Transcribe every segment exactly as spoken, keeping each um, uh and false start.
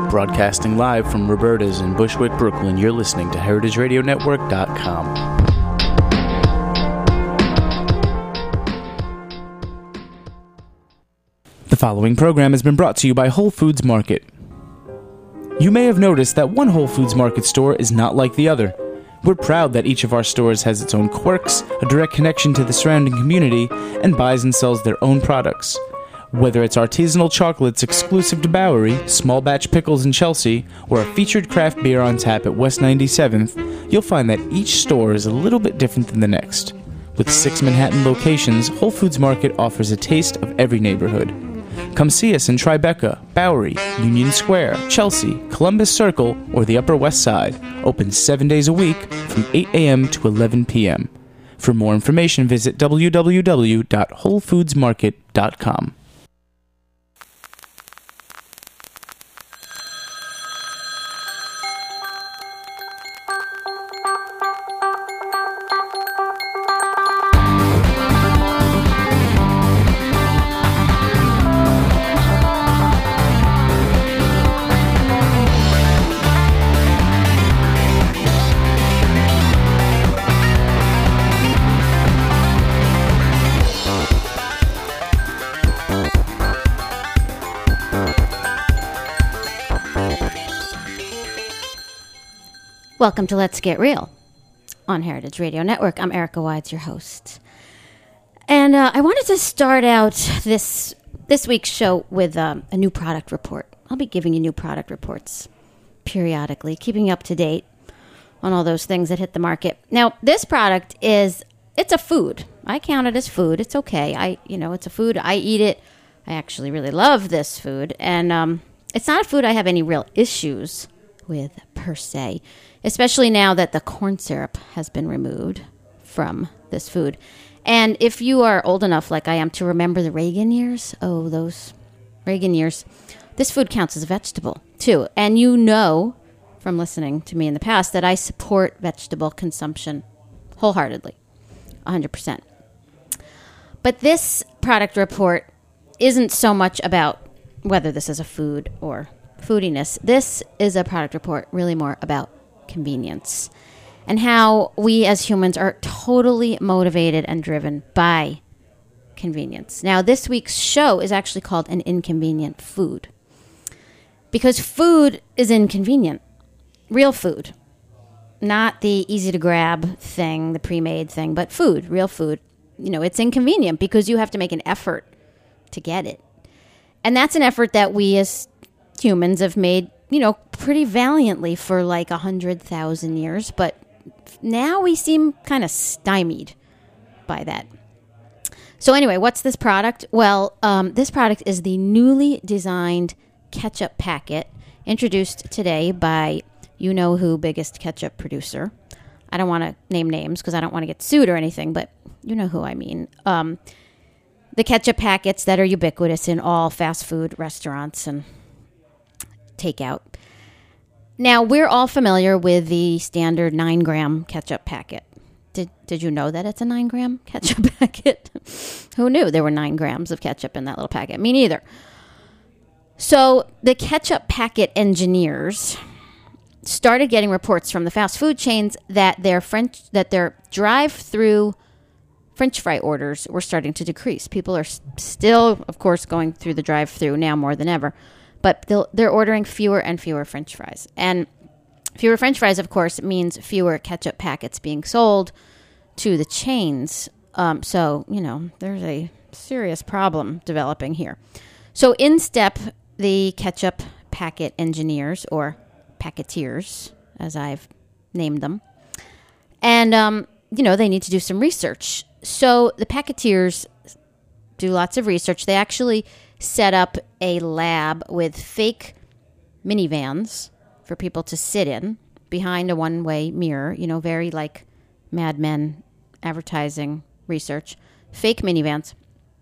Broadcasting live from Roberta's in Bushwick, Brooklyn, you're listening to heritage radio network dot com. The following program has been brought to you by Whole Foods Market. You may have noticed that one Whole Foods Market store is not like the other. We're proud that each of our stores has its own quirks, a direct connection to the surrounding community, and buys and sells their own products. Whether it's artisanal chocolates exclusive to Bowery, small batch pickles in Chelsea, or a featured craft beer on tap at West ninety-seventh, you'll find that each store is a little bit different than the next. With six Manhattan locations, Whole Foods Market offers a taste of every neighborhood. Come see us in Tribeca, Bowery, Union Square, Chelsea, Columbus Circle, or the Upper West Side. Open seven days a week from eight a.m. to eleven p.m. For more information, visit w w w dot whole foods market dot com. Welcome to Let's Get Real on Heritage Radio Network. I'm Erica Wides, your host. And uh, I wanted to start out this this week's show with um, a new product report. I'll be giving you new product reports periodically, keeping you up to date on all those things that hit the market. Now, this product is, it's a food. I count it as food. It's okay. I, you know, it's a food. I eat it. I actually really love this food. And um, it's not a food I have any real issues with, per se. Especially now that the corn syrup has been removed from this food. And if you are old enough, like I am, to remember the Reagan years, oh, those Reagan years, this food counts as a vegetable, too. And you know from listening to me in the past that I support vegetable consumption wholeheartedly, one hundred percent. But this product report isn't so much about whether this is a food or foodiness. This is a product report really more about convenience and how we as humans are totally motivated and driven by convenience. Now, this week's show is actually called An Inconvenient Food because food is inconvenient. Real food. Not the easy to grab thing, the pre-made thing, but food, real food. You know, it's inconvenient because you have to make an effort to get it. And that's an effort that we as humans have made, you know, pretty valiantly for like a hundred thousand years, but now we seem kind of stymied by that. So anyway, what's this product? Well, um, this product is the newly designed ketchup packet introduced today by you-know-who biggest ketchup producer. I don't want to name names because I don't want to get sued or anything, but you know who I mean. Um, the ketchup packets that are ubiquitous in all fast food restaurants and takeout. Now, we're all familiar with the standard nine gram ketchup packet. Did did you know that it's a nine gram ketchup packet? Who knew there were nine grams of ketchup in that little packet? Me neither. So the ketchup packet engineers started getting reports from the fast food chains that their French that their drive-through French fry orders were starting to decrease. People are still, of course, going through the drive-through now more than ever. But they're ordering fewer and fewer French fries. And fewer French fries, of course, means fewer ketchup packets being sold to the chains. Um, so, you know, there's a serious problem developing here. So in step the ketchup packet engineers, or packeteers, as I've named them. And, um, you know, they need to do some research. So the packeteers do lots of research. They actually set up a lab with fake minivans for people to sit in behind a one-way mirror, you know, very like Mad Men advertising research, fake minivans.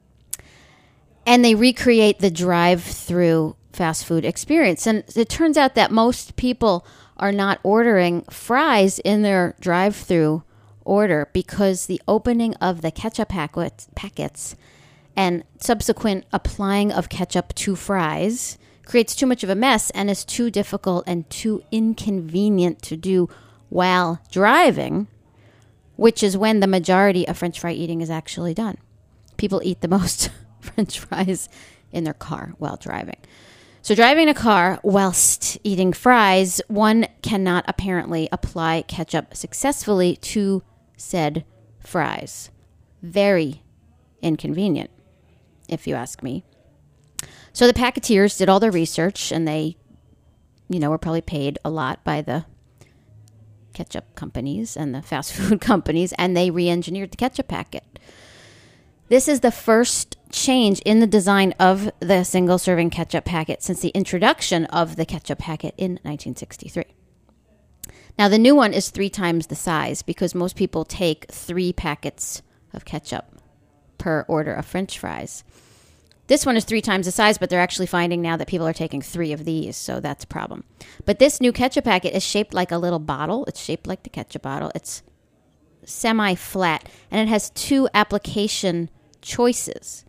And they recreate the drive-through fast food experience. And it turns out that most people are not ordering fries in their drive-through order because the opening of the ketchup packets, packets and subsequent applying of ketchup to fries creates too much of a mess and is too difficult and too inconvenient to do while driving, which is when the majority of French fry eating is actually done. People eat the most French fries in their car while driving. So driving a car whilst eating fries, one cannot apparently apply ketchup successfully to said fries. Very inconvenient, if you ask me. So the packeteers did all their research, and they, you know, were probably paid a lot by the ketchup companies and the fast food companies, and they re-engineered the ketchup packet. This is the first change in the design of the single-serving ketchup packet since the introduction of the ketchup packet in nineteen sixty-three. Now, the new one is three times the size because most people take three packets of ketchup per order of French fries. This one is three times the size, but they're actually finding now that people are taking three of these, so that's a problem. But this new ketchup packet is shaped like a little bottle. It's shaped like the ketchup bottle. It's semi-flat, and it has two application choices.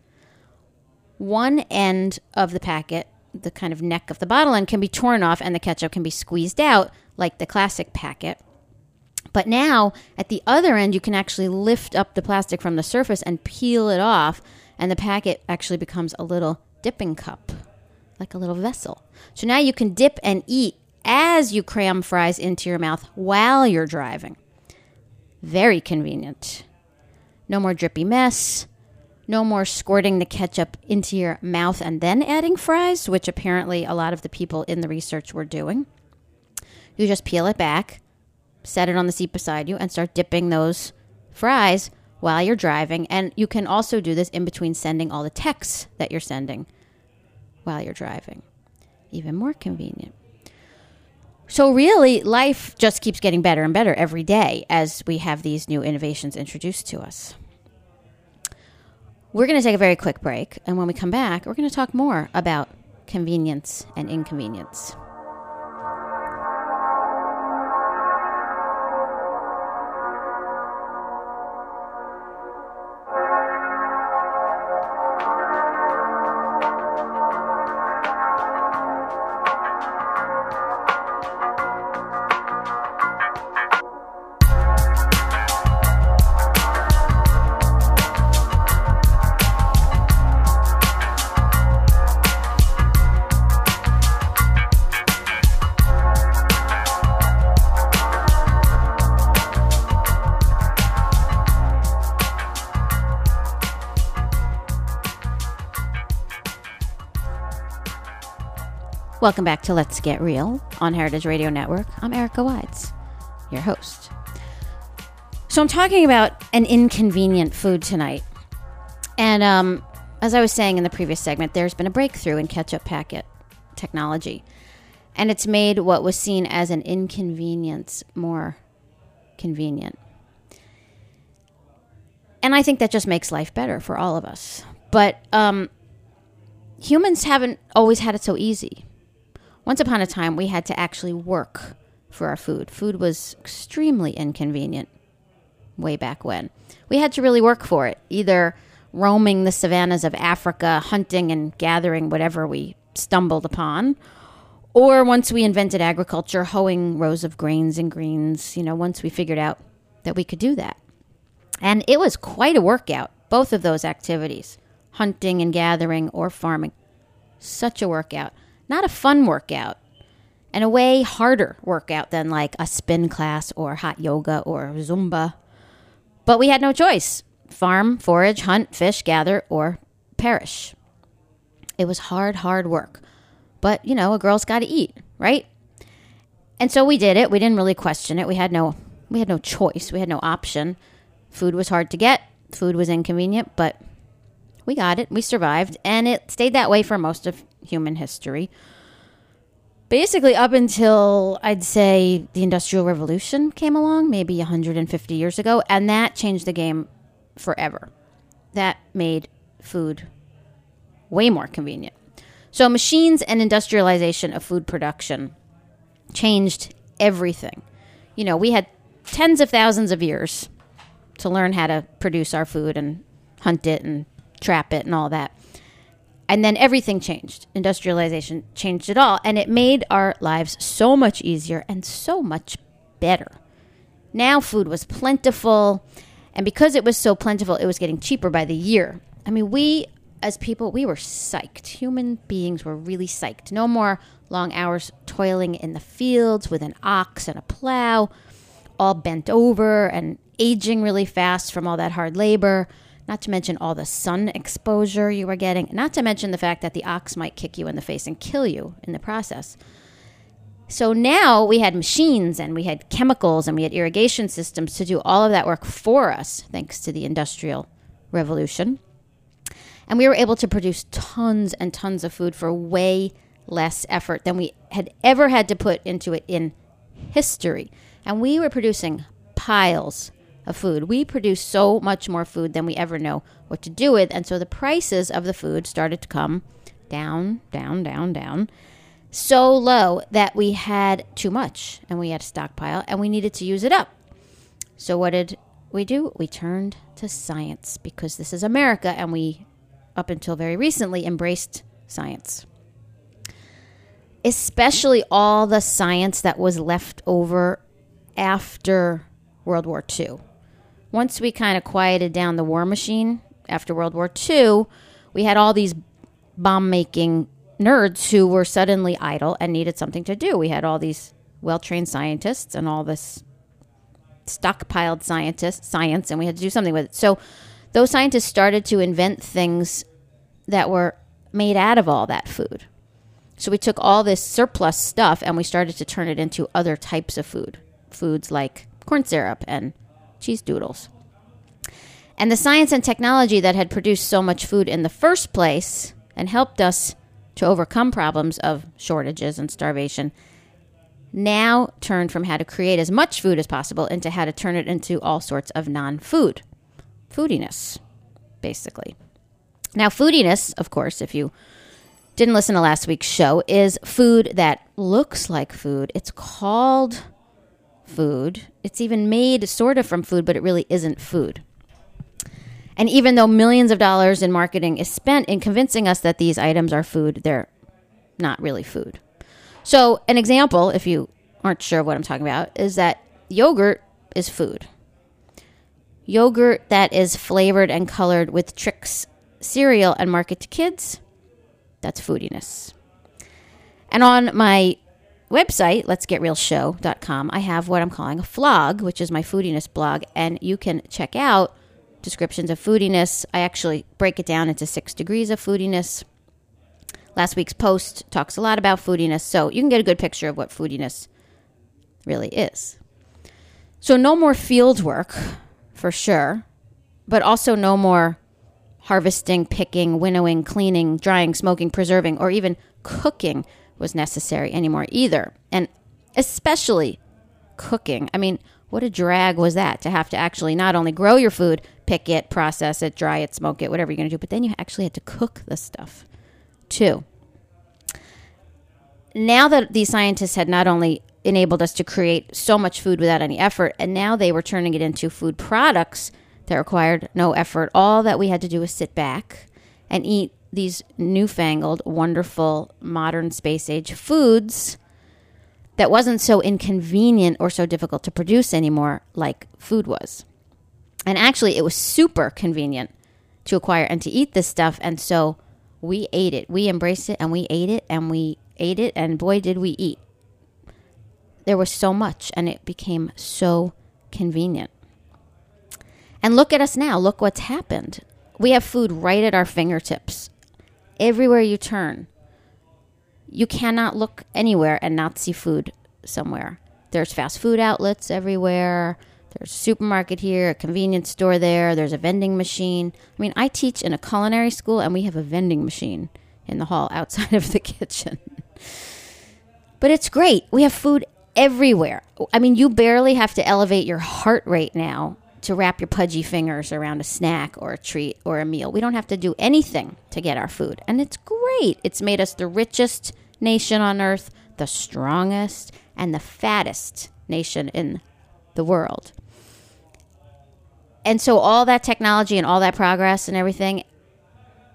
One end of the packet, the kind of neck of the bottle end, can be torn off, and the ketchup can be squeezed out like the classic packet. But now, at the other end, you can actually lift up the plastic from the surface and peel it off, and the packet actually becomes a little dipping cup, like a little vessel. So now you can dip and eat as you cram fries into your mouth while you're driving. Very convenient. No more drippy mess. No more squirting the ketchup into your mouth and then adding fries, which apparently a lot of the people in the research were doing. You just peel it back, set it on the seat beside you, and start dipping those fries while you're driving. And you can also do this in between sending all the texts that you're sending while you're driving. Even more convenient. So really, life just keeps getting better and better every day as we have these new innovations introduced to us. We're going to take a very quick break, and when we come back, we're going to talk more about convenience and inconvenience. Welcome back to Let's Get Real on Heritage Radio Network. I'm Erica Wides, your host. So I'm talking about an inconvenient food tonight. And um, as I was saying in the previous segment, there's been a breakthrough in ketchup packet technology. And it's made what was seen as an inconvenience more convenient. And I think that just makes life better for all of us. But um, humans haven't always had it so easy. Once upon a time, we had to actually work for our food. Food was extremely inconvenient way back when. We had to really work for it, either roaming the savannas of Africa, hunting and gathering whatever we stumbled upon, or once we invented agriculture, hoeing rows of grains and greens, you know, once we figured out that we could do that. And it was quite a workout, both of those activities, hunting and gathering or farming. Such a workout. Not a fun workout, and a way harder workout than like a spin class or hot yoga or Zumba. But we had no choice. Farm, forage, hunt, fish, gather, or perish. It was hard, hard work. But, you know, a girl's got to eat, right? And so we did it. We didn't really question it. We had no we had no choice. We had no option. Food was hard to get. Food was inconvenient, but we got it. We survived, and it stayed that way for most of human history. Basically up until, I'd say, the Industrial Revolution came along, maybe one hundred fifty years ago, and that changed the game forever. That made food way more convenient. So machines and industrialization of food production changed everything. You know, we had tens of thousands of years to learn how to produce our food and hunt it and trap it and all that. And then everything changed. Industrialization changed it all. And it made our lives so much easier and so much better. Now food was plentiful. And because it was so plentiful, it was getting cheaper by the year. I mean, we as people, we were psyched. Human beings were really psyched. No more long hours toiling in the fields with an ox and a plow, all bent over and aging really fast from all that hard labor. Not to mention all the sun exposure you were getting. Not to mention the fact that the ox might kick you in the face and kill you in the process. So now we had machines and we had chemicals and we had irrigation systems to do all of that work for us, thanks to the Industrial Revolution. And we were able to produce tons and tons of food for way less effort than we had ever had to put into it in history. And we were producing piles of food. We produced so much more food than we ever know what to do with. And so the prices of the food started to come down, down, down, down, so low that we had too much and we had a stockpile and we needed to use it up. So what did we do? We turned to science because this is America and we, up until very recently, embraced science. Especially all the science that was left over after World War Two. Once we kind of quieted down the war machine after World War Two, we had all these bomb-making nerds who were suddenly idle and needed something to do. We had all these well-trained scientists and all this stockpiled scientist science, and we had to do something with it. So those scientists started to invent things that were made out of all that food. So we took all this surplus stuff and we started to turn it into other types of food. Foods like corn syrup and cheese doodles. And the science and technology that had produced so much food in the first place and helped us to overcome problems of shortages and starvation now turned from how to create as much food as possible into how to turn it into all sorts of non-food. Foodiness, basically. Now, foodiness, of course, if you didn't listen to last week's show, is food that looks like food. It's called food. It's even made sort of from food, but it really isn't food. And even though millions of dollars in marketing is spent in convincing us that these items are food, they're not really food. So an example, if you aren't sure what I'm talking about, is that yogurt is food. Yogurt that is flavored and colored with Trix cereal and market to kids, that's foodiness. And on my website, lets get real show dot com, I have what I'm calling a flog, which is my foodiness blog, and you can check out descriptions of foodiness. I actually break it down into six degrees of foodiness. Last week's post talks a lot about foodiness, so you can get a good picture of what foodiness really is. So no more field work, for sure, but also no more harvesting, picking, winnowing, cleaning, drying, smoking, preserving, or even cooking was necessary anymore either. And especially cooking. I mean, what a drag was that to have to actually not only grow your food, pick it, process it, dry it, smoke it, whatever you're going to do, but then you actually had to cook the stuff too. Now that these scientists had not only enabled us to create so much food without any effort, and now they were turning it into food products that required no effort. All that we had to do was sit back and eat these newfangled, wonderful, modern space-age foods that wasn't so inconvenient or so difficult to produce anymore like food was. And actually, it was super convenient to acquire and to eat this stuff, and so we ate it. We embraced it, and we ate it, and we ate it, and boy, did we eat. There was so much, and it became so convenient. And look at us now. Look what's happened. We have food right at our fingertips. Everywhere you turn. You cannot look anywhere and not see food somewhere. There's fast food outlets everywhere. There's a supermarket here, a convenience store there. There's a vending machine. I mean, I teach in a culinary school, and we have a vending machine in the hall outside of the kitchen. But it's great. We have food everywhere. I mean, you barely have to elevate your heart rate now to wrap your pudgy fingers around a snack or a treat or a meal. We don't have to do anything to get our food. And it's great. It's made us the richest nation on earth, the strongest, and the fattest nation in the world. And so all that technology and all that progress and everything,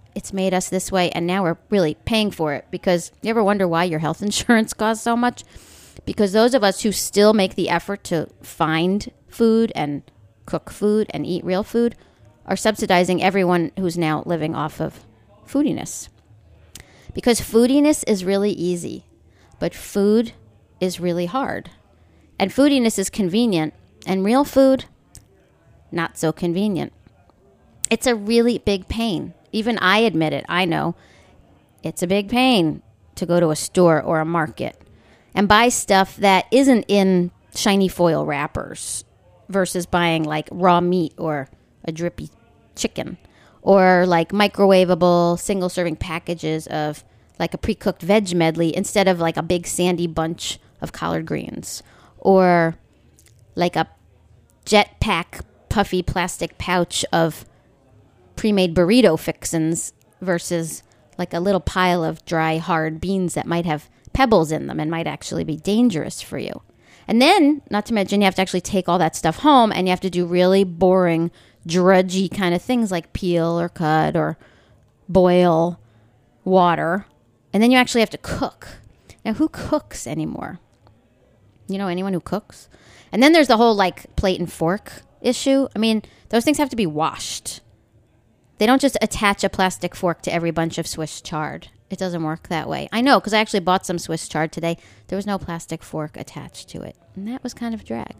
it's made us this way, and now we're really paying for it. Because you ever wonder why your health insurance costs so much? Because those of us who still make the effort to find food and cook food and eat real food are subsidizing everyone who's now living off of foodiness. Because foodiness is really easy, but food is really hard. And foodiness is convenient, and real food, not so convenient. It's a really big pain. Even I admit it. I know it's a big pain to go to a store or a market and buy stuff that isn't in shiny foil wrappers versus buying like raw meat or a drippy chicken, or like microwavable single serving packages of like a pre-cooked veg medley instead of like a big sandy bunch of collard greens, or like a Jetpack puffy plastic pouch of pre-made burrito fixins versus like a little pile of dry hard beans that might have pebbles in them and might actually be dangerous for you. And then, not to mention, you have to actually take all that stuff home, and you have to do really boring, drudgy kind of things like peel or cut or boil water. And then you actually have to cook. Now, who cooks anymore? You know anyone who cooks? And then there's the whole like plate and fork issue. I mean, those things have to be washed. They don't just attach a plastic fork to every bunch of Swiss chard. It doesn't work that way. I know, because I actually bought some Swiss chard today. There was no plastic fork attached to it. And that was kind of a drag.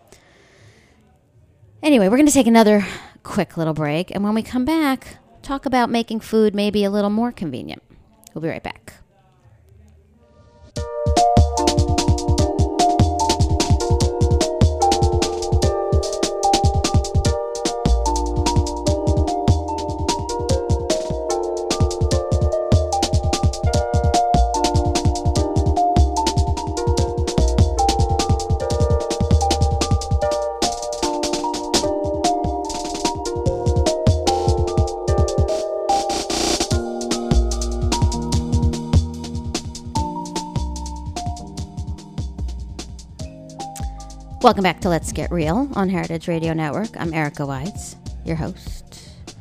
Anyway, we're going to take another quick little break. And when we come back, talk about making food maybe a little more convenient. We'll be right back. Welcome back to Let's Get Real on Heritage Radio Network. I'm Erica Weitz, your host.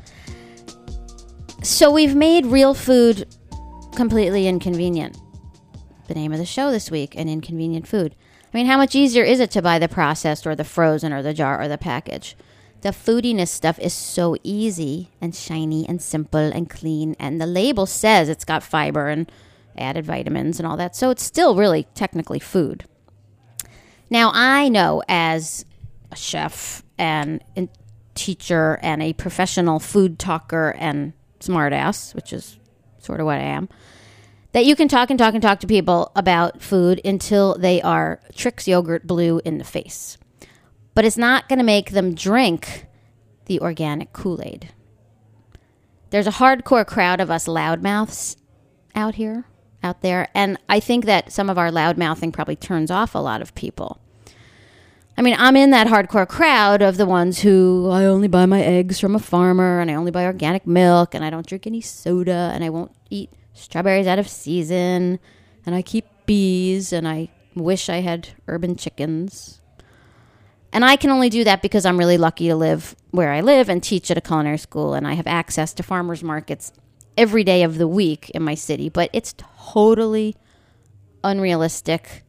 So we've made real food completely inconvenient. The name of the show this week, an inconvenient food. I mean, how much easier is it to buy the processed or the frozen or the jar or the package? The foodiness stuff is so easy and shiny and simple and clean, and the label says it's got fiber and added vitamins and all that, so it's still really technically food. Now, I know as a chef and a teacher and a professional food talker and smartass, which is sort of what I am, that you can talk and talk and talk to people about food until they are Trix yogurt blue in the face. But it's not going to make them drink the organic Kool-Aid. There's a hardcore crowd of us loudmouths out here. out there. And I think that some of our loud mouthing probably turns off a lot of people. I mean, I'm in that hardcore crowd of the ones who, I only buy my eggs from a farmer, and I only buy organic milk, and I don't drink any soda, and I won't eat strawberries out of season, and I keep bees, and I wish I had urban chickens. And I can only do that because I'm really lucky to live where I live and teach at a culinary school, and I have access to farmers markets every day of the week in my city. But it's totally unrealistic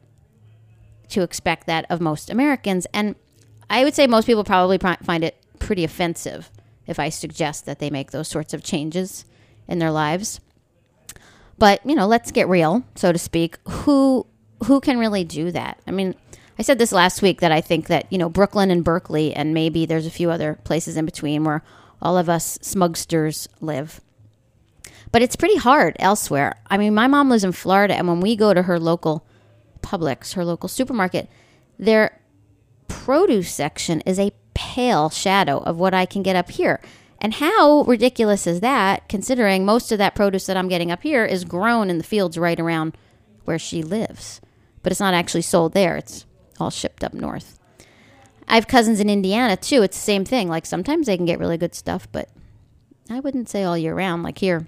to expect that of most Americans. And I would say most people probably find it pretty offensive if I suggest that they make those sorts of changes in their lives. But, you know, let's get real, so to speak. Who who can really do that? I mean, I said this last week that I think that, you know, Brooklyn and Berkeley, and maybe there's a few other places in between where all of us smugsters live. But it's pretty hard elsewhere. I mean, my mom lives in Florida, and when we go to her local Publix, her local supermarket, their produce section is a pale shadow of what I can get up here. And how ridiculous is that, considering most of that produce that I'm getting up here is grown in the fields right around where she lives. But it's not actually sold there. It's all shipped up north. I have cousins in Indiana, too. It's the same thing. Like, sometimes they can get really good stuff, but I wouldn't say all year round, like here.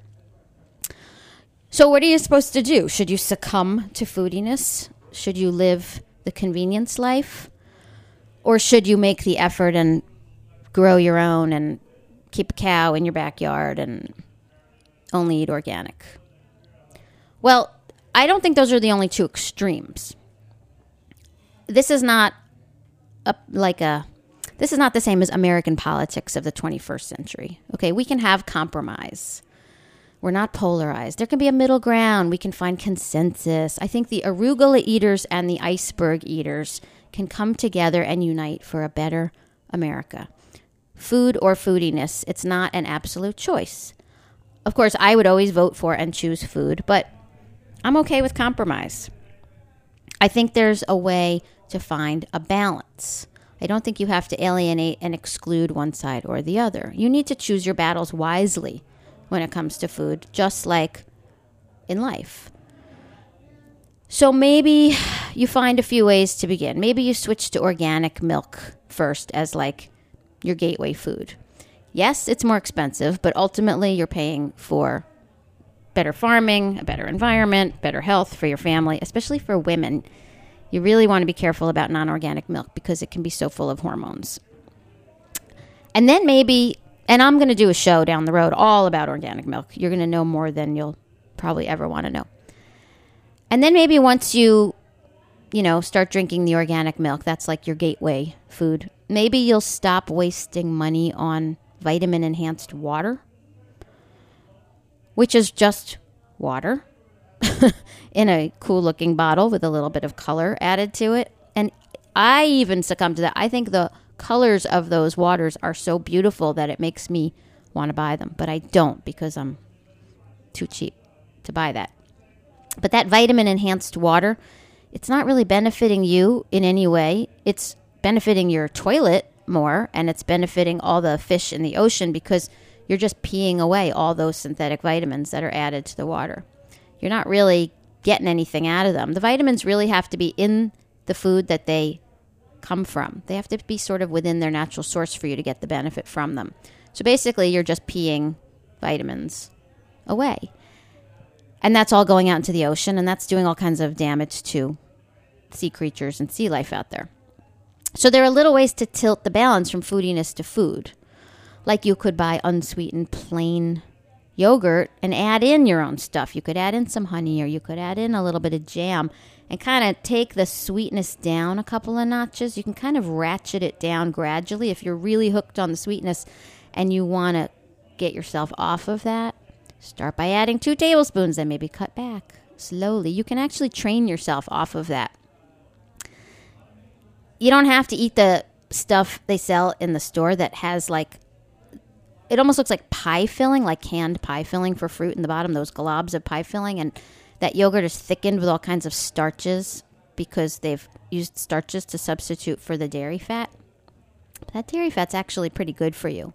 So what are you supposed to do? Should you succumb to foodiness? Should you live the convenience life? Or should you make the effort and grow your own and keep a cow in your backyard and only eat organic. Well, I don't think those are the only two extremes. This is not a, like a, this is not the same as American politics of the twenty-first century. Okay, we can have compromise. We're not polarized. There can be a middle ground. We can find consensus. I think the arugula eaters and the iceberg eaters can come together and unite for a better America. Food or foodiness, it's not an absolute choice. Of course, I would always vote for and choose food, but I'm okay with compromise. I think there's a way to find a balance. I don't think you have to alienate and exclude one side or the other. You need to choose your battles wisely when it comes to food, just like in life. So maybe you find a few ways to begin. Maybe you switch to organic milk first as like your gateway food. Yes, it's more expensive, but ultimately you're paying for better farming, a better environment, better health for your family, especially for women. You really want to be careful about non-organic milk because it can be so full of hormones. And then maybe, and I'm going to do a show down the road all about organic milk. You're going to know more than you'll probably ever want to know. And then maybe once you, you know, start drinking the organic milk, that's like your gateway food. Maybe you'll stop wasting money on vitamin-enhanced water, which is just water in a cool-looking bottle with a little bit of color added to it. And I even succumb to that. I think the colors of those waters are so beautiful that it makes me want to buy them. But I don't because I'm too cheap to buy that. But that vitamin-enhanced water, it's not really benefiting you in any way. It's benefiting your toilet more, and it's benefiting all the fish in the ocean because you're just peeing away all those synthetic vitamins that are added to the water. You're not really getting anything out of them. The vitamins really have to be in the food that they come from. They have to be sort of within their natural source for you to get the benefit from them. So basically, you're just peeing vitamins away. And that's all going out into the ocean, and that's doing all kinds of damage to sea creatures and sea life out there. So there are little ways to tilt the balance from foodiness to food. Like you could buy unsweetened plain yogurt and add in your own stuff. You could add in some honey, or you could add in a little bit of jam and kind of take the sweetness down a couple of notches. You can kind of ratchet it down gradually if you're really hooked on the sweetness and you want to get yourself off of that. Start by adding two tablespoons and maybe cut back slowly. You can actually train yourself off of that. You don't have to eat the stuff they sell in the store that has like, it almost looks like pie filling, like canned pie filling for fruit in the bottom, those globs of pie filling. And that yogurt is thickened with all kinds of starches because they've used starches to substitute for the dairy fat. But that dairy fat's actually pretty good for you.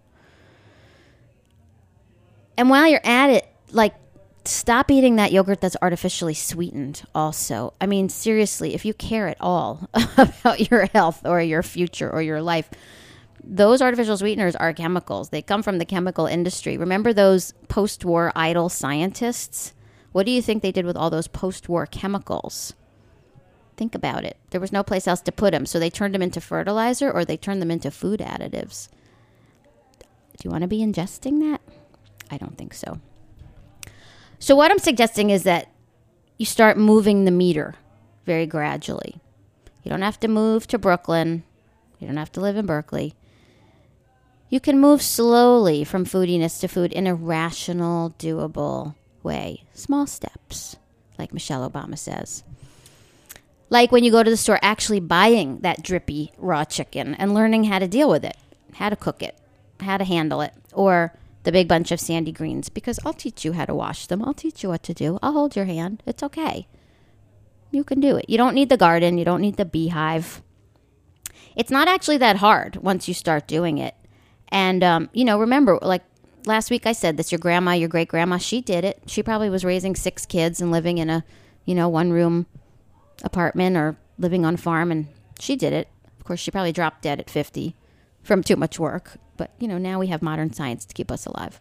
And while you're at it, like, stop eating that yogurt that's artificially sweetened also. I mean, seriously, if you care at all about your health or your future or your life, those artificial sweeteners are chemicals. They come from the chemical industry. Remember those post-war idle scientists? What do you think they did with all those post-war chemicals? Think about it. There was no place else to put them, so they turned them into fertilizer or they turned them into food additives. Do you want to be ingesting that? I don't think so. So what I'm suggesting is that you start moving the meter very gradually. You don't have to move to Brooklyn. You don't have to live in Berkeley. You can move slowly from foodiness to food in a rational, doable way. Small steps, like Michelle Obama says. Like when you go to the store, actually buying that drippy raw chicken and learning how to deal with it, how to cook it, how to handle it, or the big bunch of sandy greens, because I'll teach you how to wash them. I'll teach you what to do. I'll hold your hand. It's okay. You can do it. You don't need the garden. You don't need the beehive. It's not actually that hard once you start doing it. And, um, you know, remember, like last week I said this, your grandma, your great-grandma, she did it. She probably was raising six kids and living in a, you know, one-room apartment or living on a farm, and she did it. Of course, she probably dropped dead at fifty from too much work. But, you know, now we have modern science to keep us alive.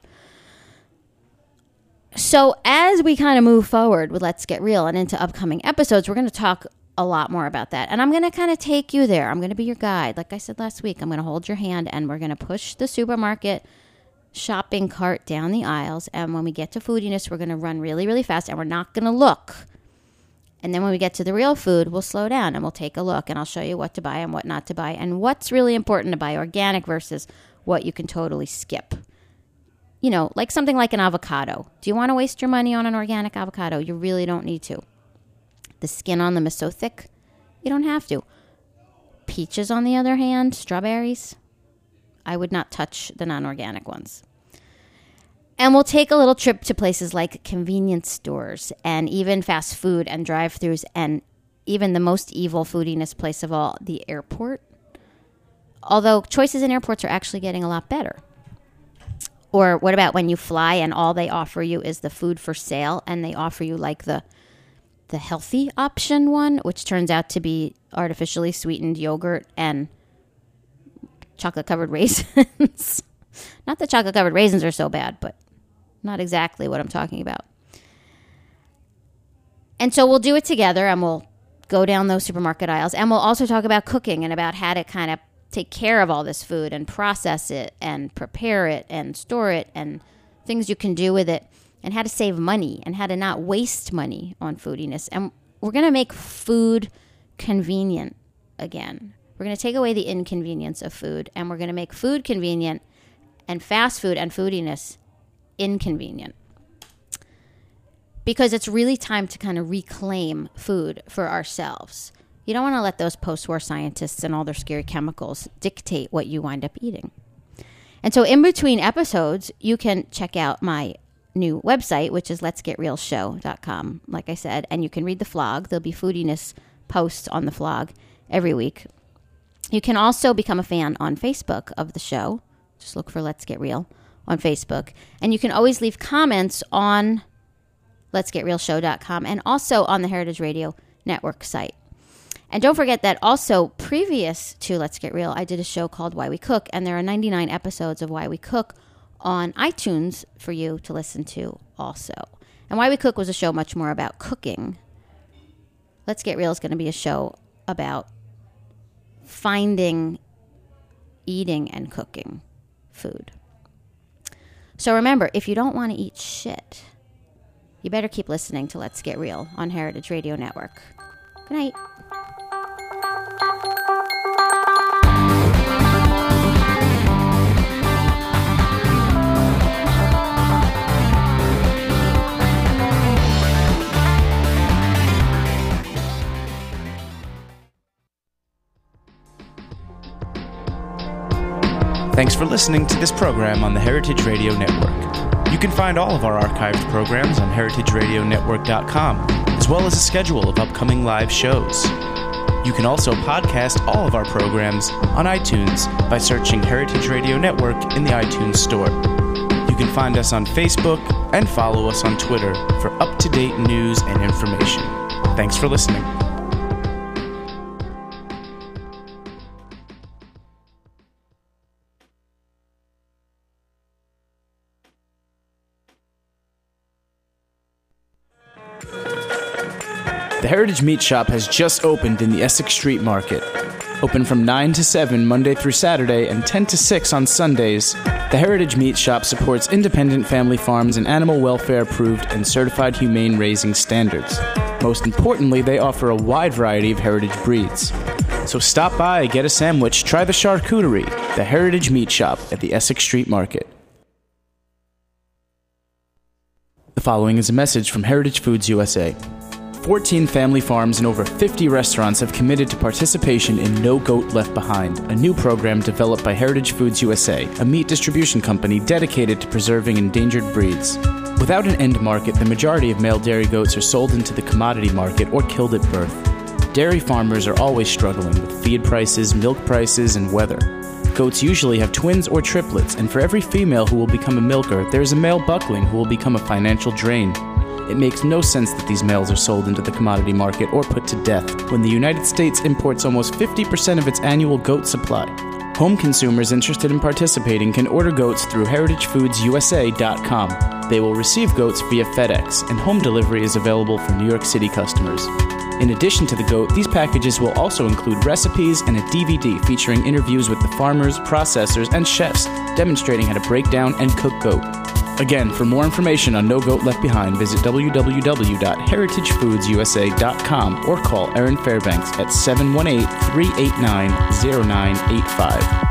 So as we kind of move forward with Let's Get Real and into upcoming episodes, we're going to talk a lot more about that. And I'm going to kind of take you there. I'm going to be your guide. Like I said last week, I'm going to hold your hand and we're going to push the supermarket shopping cart down the aisles. And when we get to foodiness, we're going to run really, really fast and we're not going to look. And then when we get to the real food, we'll slow down and we'll take a look and I'll show you what to buy and what not to buy and what's really important to buy, organic versus what you can totally skip. You know, like something like an avocado. Do you want to waste your money on an organic avocado? You really don't need to. The skin on them is so thick, you don't have to. Peaches, on the other hand, strawberries, I would not touch the non-organic ones. And we'll take a little trip to places like convenience stores and even fast food and drive-thrus and even the most evil foodiness place of all, the airport. Although choices in airports are actually getting a lot better. Or what about when you fly and all they offer you is the food for sale and they offer you like the the healthy option one, which turns out to be artificially sweetened yogurt and chocolate-covered raisins. Not that chocolate-covered raisins are so bad, but not exactly what I'm talking about. And so we'll do it together and we'll go down those supermarket aisles and we'll also talk about cooking and about how to kind of take care of all this food and process it and prepare it and store it and things you can do with it and how to save money and how to not waste money on foodiness. And we're going to make food convenient again. We're going to take away the inconvenience of food and we're going to make food convenient and fast food and foodiness inconvenient. Because it's really time to kind of reclaim food for ourselves. You don't want to let those post-war scientists and all their scary chemicals dictate what you wind up eating. And so in between episodes, you can check out my new website, which is lets get real show dot com, like I said, and you can read the flog. There'll be foodiness posts on the flog every week. You can also become a fan on Facebook of the show. Just look for Let's Get Real on Facebook. And you can always leave comments on lets get real show dot com and also on the Heritage Radio Network site. And don't forget that also previous to Let's Get Real, I did a show called Why We Cook, and there are ninety-nine episodes of Why We Cook on iTunes for you to listen to also. And Why We Cook was a show much more about cooking. Let's Get Real is going to be a show about finding, eating, and cooking food. So remember, if you don't want to eat shit, you better keep listening to Let's Get Real on Heritage Radio Network. Good night. Thanks for listening to this program on the Heritage Radio Network. You can find all of our archived programs on heritage radio network dot com, as well as a schedule of upcoming live shows. You can also podcast all of our programs on iTunes by searching Heritage Radio Network in the iTunes Store. You can find us on Facebook and follow us on Twitter for up-to-date news and information. Thanks for listening. The Heritage Meat Shop has just opened in the Essex Street Market. Open from nine to seven Monday through Saturday and ten to six on Sundays, the Heritage Meat Shop supports independent family farms and animal welfare approved and certified humane raising standards. Most importantly, they offer a wide variety of heritage breeds. So stop by, get a sandwich, try the charcuterie, the Heritage Meat Shop at the Essex Street Market. The following is a message from Heritage Foods U S A. fourteen family farms and over fifty restaurants have committed to participation in No Goat Left Behind, a new program developed by Heritage Foods U S A, a meat distribution company dedicated to preserving endangered breeds. Without an end market, the majority of male dairy goats are sold into the commodity market or killed at birth. Dairy farmers are always struggling with feed prices, milk prices, and weather. Goats usually have twins or triplets, and for every female who will become a milker, there is a male buckling who will become a financial drain. It makes no sense that these males are sold into the commodity market or put to death when the United States imports almost fifty percent of its annual goat supply. Home consumers interested in participating can order goats through heritage foods u s a dot com. They will receive goats via FedEx, and home delivery is available for New York City customers. In addition to the goat, these packages will also include recipes and a D V D featuring interviews with the farmers, processors, and chefs demonstrating how to break down and cook goat. Again, for more information on No Goat Left Behind, visit w w w dot heritage foods u s a dot com or call Erin Fairbanks at seven one eight, three eight nine, zero nine eight five.